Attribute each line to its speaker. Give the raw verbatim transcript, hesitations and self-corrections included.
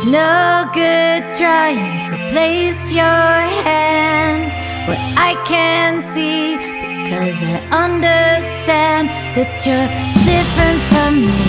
Speaker 1: No good trying to place your hand where I can see, because I understand that you're different from me.